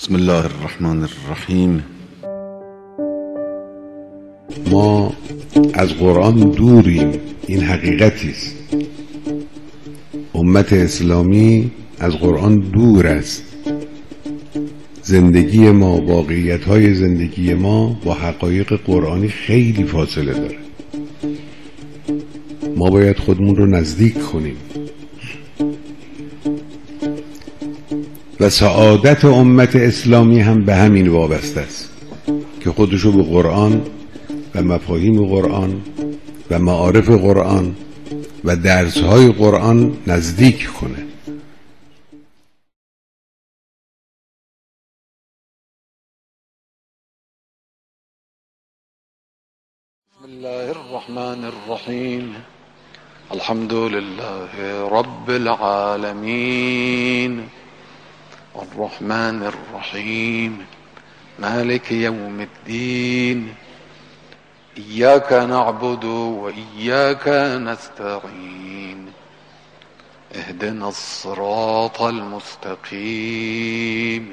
بسم الله الرحمن الرحیم. ما از قرآن دوریم، این حقیقتی است. امت اسلامی از قرآن دور است. زندگی ما، واقعیت‌های زندگی ما با حقایق قرآنی خیلی فاصله داره. ما باید خودمون رو نزدیک کنیم و سعادت امت اسلامی هم به همین وابسته است که خودشو به قرآن و مفاهیم قرآن و معارف قرآن و درس‌های قرآن نزدیک کنه. بسم الله الرحمن الرحیم. الحمد لله رب العالمين الرحمن الرحیم مالك يوم الدين إياك نعبد وإياك نستعين اهدنا الصراط المستقيم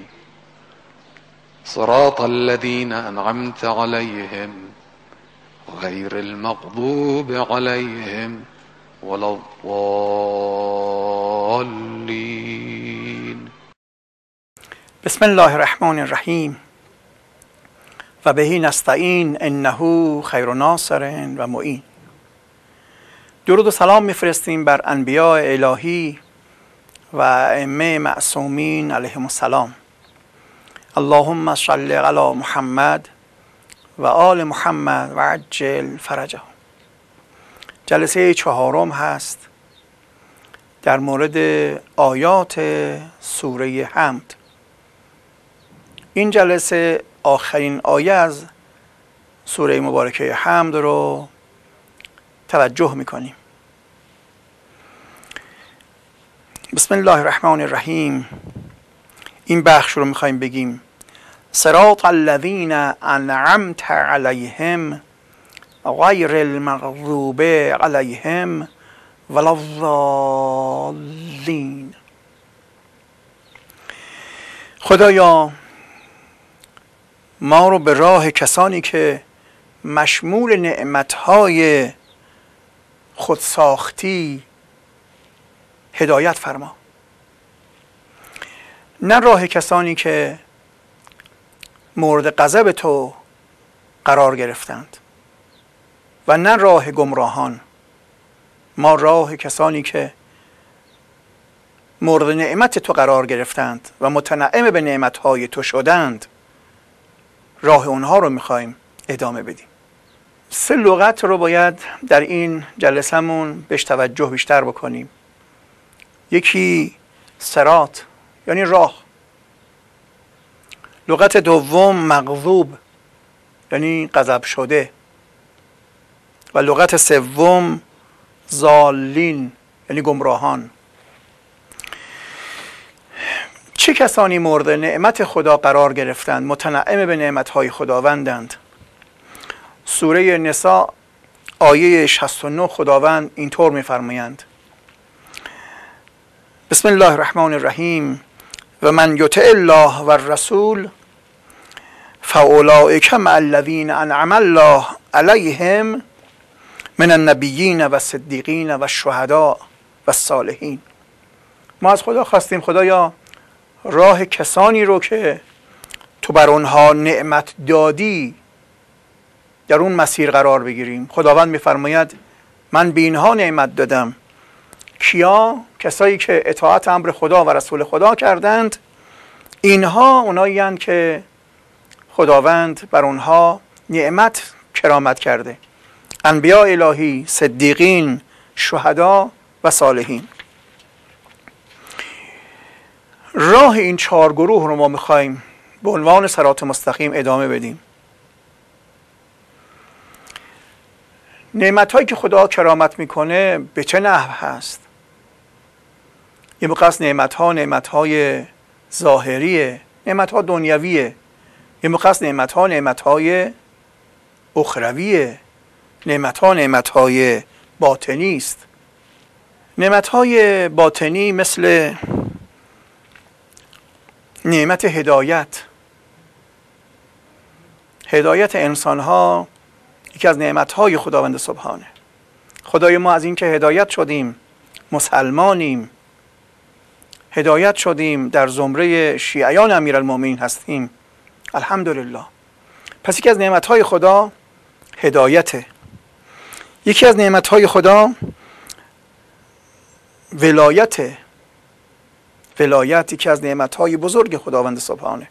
صراط الذين أنعمت عليهم غير المغضوب عليهم ولا الضالين. بسم الله الرحمن الرحیم و بهی نستعین انه خیر ناصر و معین. درود و سلام میفرستیم بر انبیاء الهی و ائمه معصومین علیهم السلام. اللهم صل علی محمد و آل محمد و عجل فرجهم. جلسه چهارم هست در مورد آیات سوره حمد. این جلسه آخرین آیه از سوره مبارکه حمد رو توجه میکنیم. بسم الله الرحمن الرحیم. این بخش رو میخوایم بگیم: صراط الذین انعمت علیهم غیر المغضوب علیهم ولا الضالین. خدایا ما رو به راه کسانی که مشمول نعمتهای خودساختی هدایت فرما، نه راه کسانی که مورد غضب تو قرار گرفتند و نه راه گمراهان. ما راه کسانی که مورد نعمت تو قرار گرفتند و متنعم به نعمتهای تو شدند، راه اونها رو میخوایم ادامه بدیم. 3 لغت رو باید در این جلسمون بهش توجه بیشتر بکنیم. یکی صراط یعنی راه، لغت دوم مغضوب یعنی غضب شده، و لغت سوم ضالین یعنی گمراهان. چه کسانی مورد نعمت خدا قرار گرفتند، متنعم به نعمتهای خداوندند؟ سوره نساء آیه 69 خداوند اینطور می‌فرمایند: بسم الله الرحمن الرحیم و من یطع الله و الرسول فاولئک مع الذین انعم الله علیهم من النبیین و الصدیقین و الشهداء و الصالحین. ما از خدا خواستیم خدایا راه کسانی رو که تو بر اونها نعمت دادی در اون مسیر قرار بگیریم. خداوند میفرماید من به اینها نعمت دادم. کیا؟ کسایی که اطاعت امر خدا و رسول خدا کردند. اینها اونایی هستند که خداوند بر اونها نعمت کرامت کرده: انبیاء الهی، صدیقین، شهدا و صالحین. راه این 4 گروه رو ما میخوایم به عنوان صراط مستقیم ادامه بدیم. نعمت‌هایی که خدا کرامت میکنه به چه نحو هست؟ یه موقع است نعمت‌های ظاهریه، نعمت‌ها دنیویه. یه موقع است نعمت‌های اخرویه، نعمت‌های باطنی است. نعمت‌های باطنی مثل نعمت هدایت انسان ها یکی از نعمت های خداوند سبحانه. خدای ما از این که هدایت شدیم، مسلمانیم، هدایت شدیم، در زمره شیعیان امیرالمومنین هستیم، الحمدلله. پس یکی از نعمت های خدا هدایته. یکی از نعمت های خدا ولایت یکی از نعمت های بزرگ خداوند سبحانه.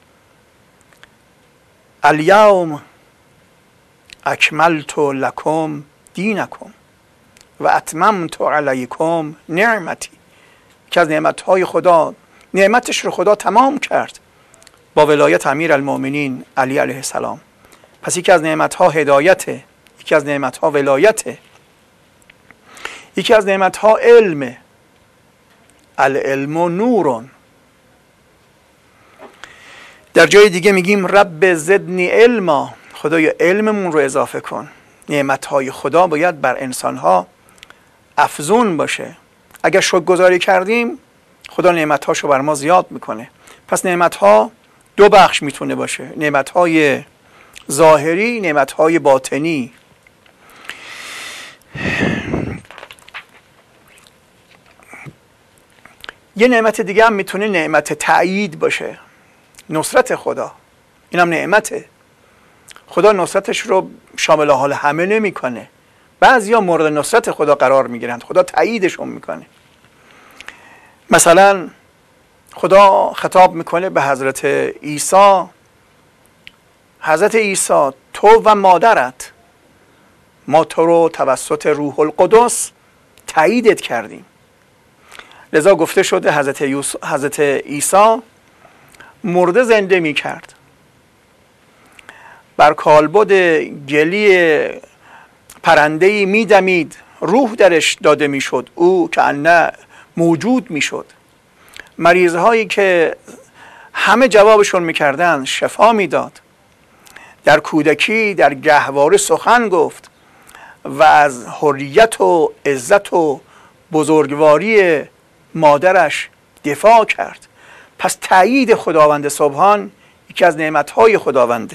الیوم اکملت لکم دینکم و اتممت علیکم نعمتی. یکی از نعمت های خدا، نعمتش رو خدا تمام کرد با ولایت امیرالمومنین علی علیه السلام. پس یکی از نعمت ها هدایته، یکی از نعمت ها ولایته، یکی از نعمت ها علمه. العلم نورون. در جای دیگه میگیم رب زدنی علما، خدای علممون رو اضافه کن. نعمت های خدا باید بر انسان ها افزون باشه. اگر شکرگزاری کردیم خدا نعمت هاشو بر ما زیاد میکنه. پس نعمت ها دو بخش میتونه باشه، نعمت های ظاهری، نعمت های باطنی. یه نعمت دیگه هم میتونه نعمت تأیید باشه، نصرت خدا. اینم نعمته. خدا نصرتش رو شامل حال همه نمیکنه. بعضیا مورد نصرت خدا قرار میگیرند، خدا تأییدشون میکنه. مثلا خدا خطاب میکنه به حضرت عیسی، حضرت عیسی تو و مادرت ما تو رو توسط روح القدس تأییدت کردیم. لذا گفته شده حضرت عیسی مرده زنده می کرد، بر کالبد گلی پرنده‌ای می دمید، روح درش داده می شد، او که انه موجود می شد. مریضهایی که همه جوابشون می کردن شفا می داد. در کودکی در گهواره سخن گفت و از حریت و عزت و بزرگواری مادرش دفاع کرد. پس تأیید خداوند سبحان یکی از نعمتهای خداونده.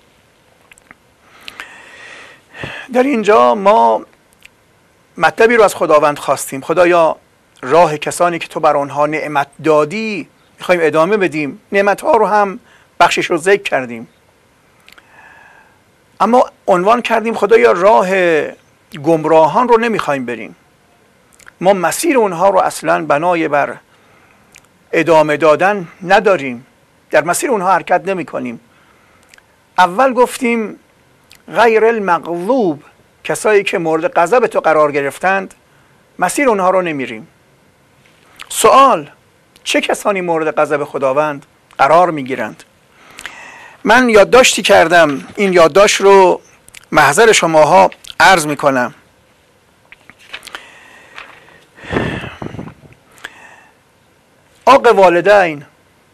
در اینجا ما مطلبی رو از خداوند خواستیم. خدایا راه کسانی که تو بر آنها نعمت دادی میخوایم ادامه بدیم. نعمتها رو هم بخشش رو ذکر کردیم، اما عنوان کردیم خدایا راه گمراهان رو نمیخوایم بریم. ما مسیر اونها رو اصلا بنای بر ادامه دادن نداریم، در مسیر اونها حرکت نمی کنیم. اول گفتیم غیر المغضوب، کسایی که مورد غضب تو قرار گرفتند مسیر اونها رو نمیریم. سوال، چه کسانی مورد غضب خداوند قرار میگیرند؟ من یادداشتی کردم، این یادداشت رو محضر شماها عرض میکنم. عاق والدین،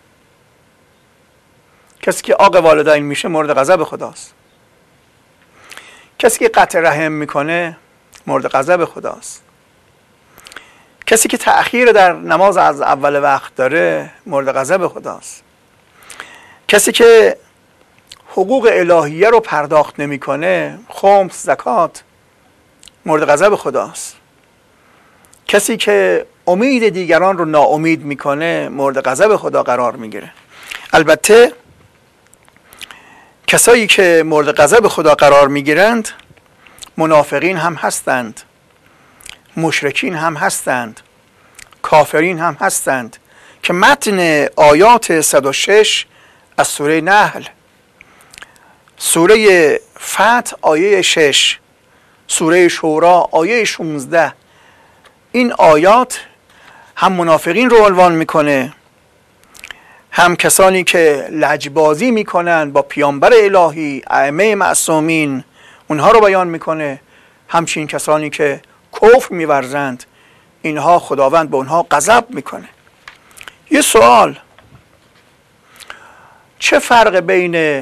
کسی که عاق والدین میشه مورد غضب خداست. کسی که قطع رحم میکنه مورد غضب خداست. کسی که تأخیر در نماز از اول وقت داره مورد غضب خداست. کسی که حقوق الهیه رو پرداخت نمیکنه، خمس، زکات، مورد غضب خداست. کسی که امید دیگران رو ناامید میکنه مورد غضب خدا قرار میگیره. البته کسایی که مورد غضب خدا قرار میگیرند منافقین هم هستند، مشرکین هم هستند، کافرین هم هستند که متن آیات 106 از سوره نحل، سوره فتح آیه 6، سوره شورا آیه 16، این آیات هم منافقین رو عنوان میکنه، هم کسانی که لجبازی میکنن با پیامبر الهی، ائمه معصومین، اونها رو بیان میکنه. همچنین کسانی که کفر میورزند، اینها خداوند به اونها غضب میکنه. یه سوال، چه فرق بین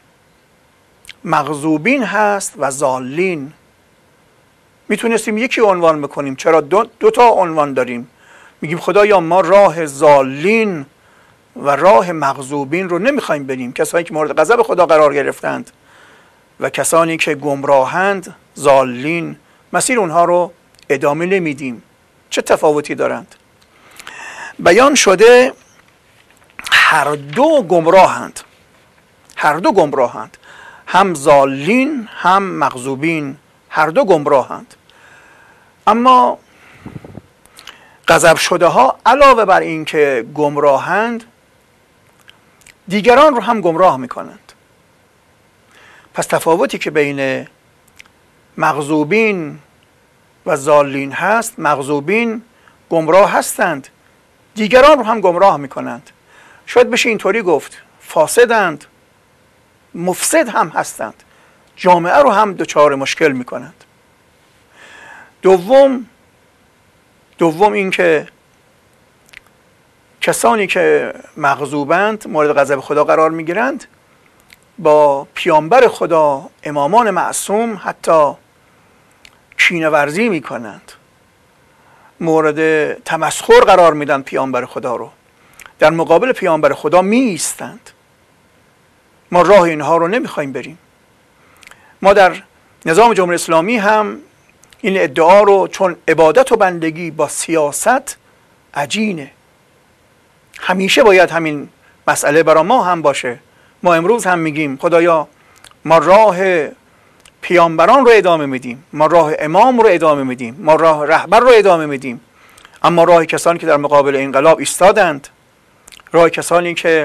مغضوبین هست و ضالین؟ میتونستیم یکی عنوان بکنیم، چرا دو تا عنوان داریم؟ میگیم خدایا ما راه ضالین و راه مغضوبین رو نمیخوایم بریم، کسانی که مورد غضب خدا قرار گرفتند و کسانی که گمراهند، ضالین، مسیر اونها رو ادامه نمیدیم. چه تفاوتی دارند؟ بیان شده هر دو گمراهند، هر دو گمراهند، هم ضالین هم مغضوبین، هر دو گمراهند. اما غضب شده ها علاوه بر این که گمراهند، دیگران رو هم گمراه میکنند. پس تفاوتی که بین مغضوبین و ضالین هست، مغضوبین گمراه هستند، دیگران رو هم گمراه میکنند. شاید بشه اینطوری گفت فاسدند، مفسد هم هستند، جامعه رو هم دچار مشکل میکنند. دوم این که کسانی که مغضوبند، مورد غضب خدا قرار میگیرند، با پیامبر خدا، امامان معصوم حتی کینه ورزی میکنند، مورد تمسخر قرار میدن پیامبر خدا رو، در مقابل پیامبر خدا می ایستند. ما راه اینها رو نمیخوایم بریم. ما در نظام جمهوری اسلامی هم این ادعا رو، چون عبادت و بندگی با سیاست عجینه، همیشه باید همین مسئله برای ما هم باشه. ما امروز هم میگیم خدایا ما راه پیامبران رو ادامه میدیم، ما راه امام رو ادامه میدیم، ما راه رهبر رو ادامه میدیم، اما راه کسانی که در مقابل انقلاب ایستادند، راه کسانی که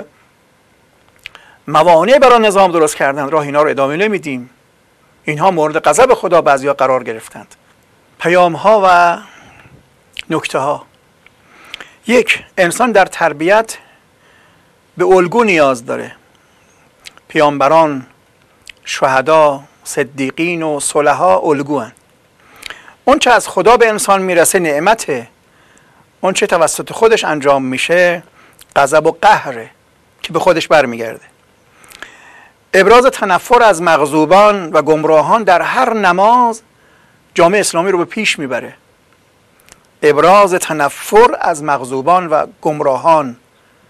موانع برای نظام درست کردند، راه اینا رو ادامه نمیدیم. اینها مورد غضب خدا بعضیا قرار گرفتند. پیام ها و نکته ها: یک، انسان در تربیت به الگو نیاز داره. پیامبران، شهدا، صدیقین و صلحا الگوان. اون چه از خدا به انسان میرسه نعمته، اون چه توسط خودش انجام میشه غضب و قهره که به خودش برمیگرده. ابراز تنفر از مغضوبان و گمراهان در هر نماز جامعه اسلامی رو به پیش میبره. ابراز تنفر از مغضوبان و گمراهان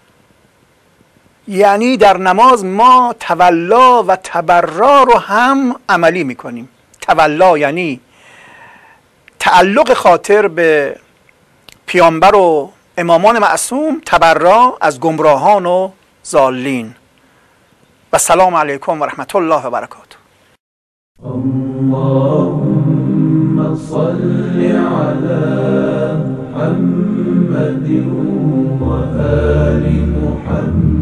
یعنی در نماز ما تولا و تبرا رو هم عملی میکنیم. تولا یعنی تعلق خاطر به پیامبر و امامان معصوم، تبرا از گمراهان و ضالین. و سلام علیکم و رحمت الله و برکاته. اللهم صل على محمد و آل محمد.